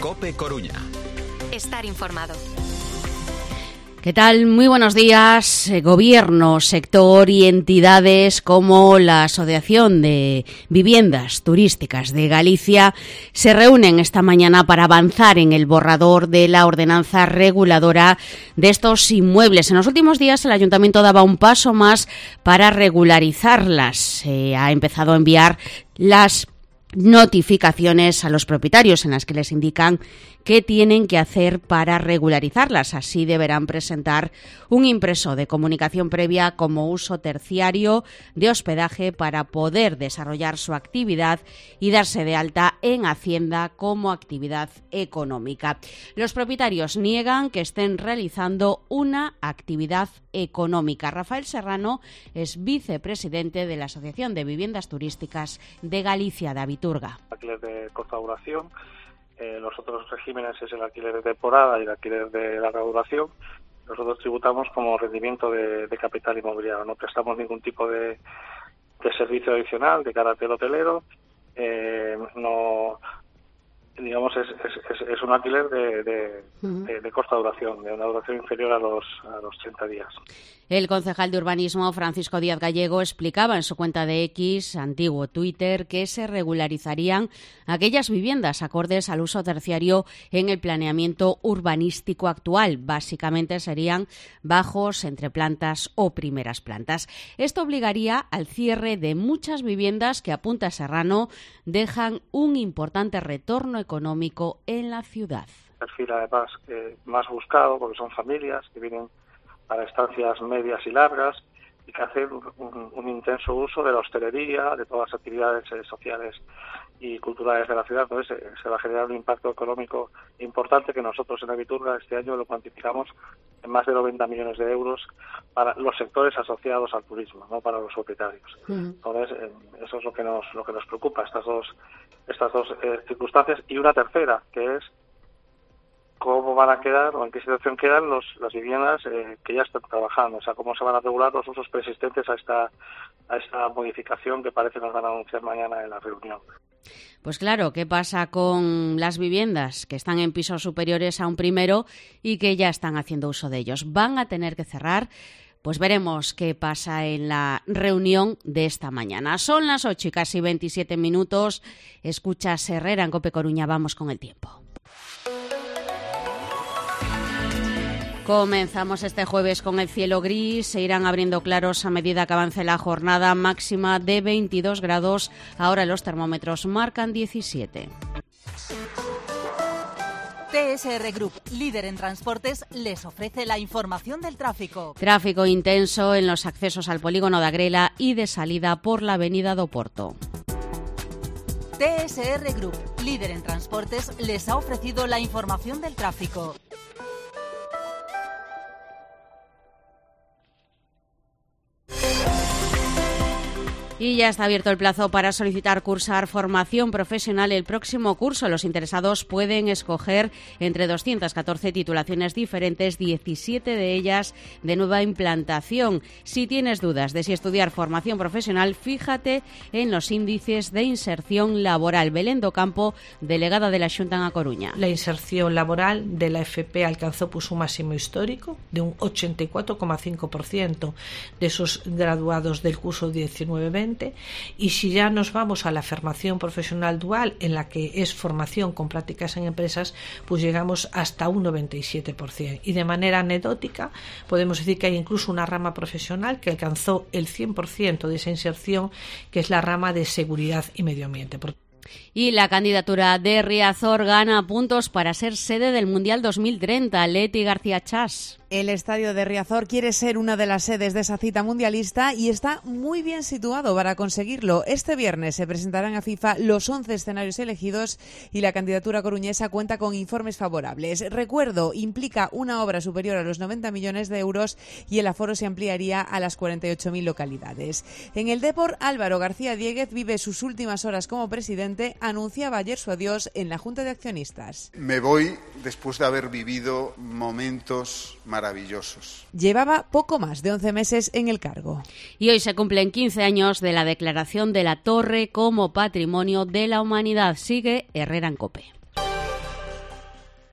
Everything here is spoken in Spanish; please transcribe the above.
COPE Coruña. Estar informado. ¿Qué tal? Muy buenos días. Gobierno, sector y entidades como la Asociación de Viviendas Turísticas de Galicia se reúnen esta mañana para avanzar en el borrador de la ordenanza reguladora de estos inmuebles. En los últimos días el Ayuntamiento daba un paso más para regularizarlas. Ha empezado a enviar las notificaciones a los propietarios en las que les indican qué tienen que hacer para regularizarlas. Así deberán presentar un impreso de comunicación previa como uso terciario de hospedaje para poder desarrollar su actividad y darse de alta en Hacienda como actividad económica. Los propietarios niegan que estén realizando una actividad económica. Rafael Serrano es vicepresidente de la Asociación de Viviendas Turísticas de Galicia, de Abiturga. Alquiler de corta duración. Los otros regímenes es el alquiler de temporada y el alquiler de larga duración. Nosotros tributamos como rendimiento de capital inmobiliario. No prestamos ningún tipo de servicio adicional de carácter hotelero. No, digamos, es un alquiler de corta duración, de una duración inferior a los 30 días. El concejal de Urbanismo, Francisco Díaz Gallego, explicaba en su cuenta de X, antiguo Twitter, que se regularizarían aquellas viviendas acordes al uso terciario en el planeamiento urbanístico actual. Básicamente serían bajos, entreplantas o primeras plantas. Esto obligaría al cierre de muchas viviendas que, apunta Serrano, dejan un importante retorno económico en la ciudad. El perfil, además, más buscado, porque son familias que vienen para estancias medias y largas y que hacen un intenso uso de la hostelería, de todas las actividades sociales y culturales de la ciudad. Entonces se va a generar un impacto económico importante que nosotros en Abiturga este año lo cuantificamos en más de 90 millones de euros para los sectores asociados al turismo, no para los propietarios. Entonces eso es lo que nos preocupa, estas dos circunstancias, y una tercera, que es cómo van a quedar o en qué situación quedan las viviendas que ya están trabajando, o sea, cómo se van a regular los usos persistentes a esta modificación que parece nos van a anunciar mañana en la reunión. Pues claro, ¿qué pasa con las viviendas que están en pisos superiores a un primero y que ya están haciendo uso de ellos? ¿Van a tener que cerrar? Pues veremos qué pasa en la reunión de esta mañana. Son las 8 y casi 27 minutos. Escuchas Herrera en COPE Coruña. Vamos con el tiempo. Comenzamos este jueves con el cielo gris, se irán abriendo claros a medida que avance la jornada, máxima de 22 grados, ahora los termómetros marcan 17. TSR Group, líder en transportes, les ofrece la información del tráfico. Tráfico intenso en los accesos al polígono de Agrela y de salida por la avenida do Porto. TSR Group, líder en transportes, les ha ofrecido la información del tráfico. Y ya está abierto el plazo para solicitar cursar formación profesional el próximo curso. Los interesados pueden escoger entre 214 titulaciones diferentes, 17 de ellas de nueva implantación. Si tienes dudas de si estudiar formación profesional, fíjate en los índices de inserción laboral. Belén do Campo, delegada de la Xunta en A Coruña. La inserción laboral de la FP alcanzó un máximo histórico de un 84,5% de esos graduados del curso 19-20. Y si ya nos vamos a la formación profesional dual, en la que es formación con prácticas en empresas, pues llegamos hasta un 97%. Y de manera anecdótica podemos decir que hay incluso una rama profesional que alcanzó el 100% de esa inserción, que es la rama de seguridad y medio ambiente. Y la candidatura de Riazor gana puntos para ser sede del Mundial 2030. Leti García Chas. El estadio de Riazor quiere ser una de las sedes de esa cita mundialista y está muy bien situado para conseguirlo. Este viernes se presentarán a FIFA los 11 escenarios elegidos y la candidatura coruñesa cuenta con informes favorables. Recuerdo, implica una obra superior a los 90 millones de euros y el aforo se ampliaría a las 48.000 localidades. En el Depor, Álvaro García Diéguez vive sus últimas horas como presidente. Anunciaba ayer su adiós en la Junta de Accionistas. Me voy después de haber vivido momentos maravillosos. Llevaba poco más de 11 meses en el cargo. Y hoy se cumplen 15 años de la declaración de la Torre como Patrimonio de la Humanidad. Sigue Herrera en COPE.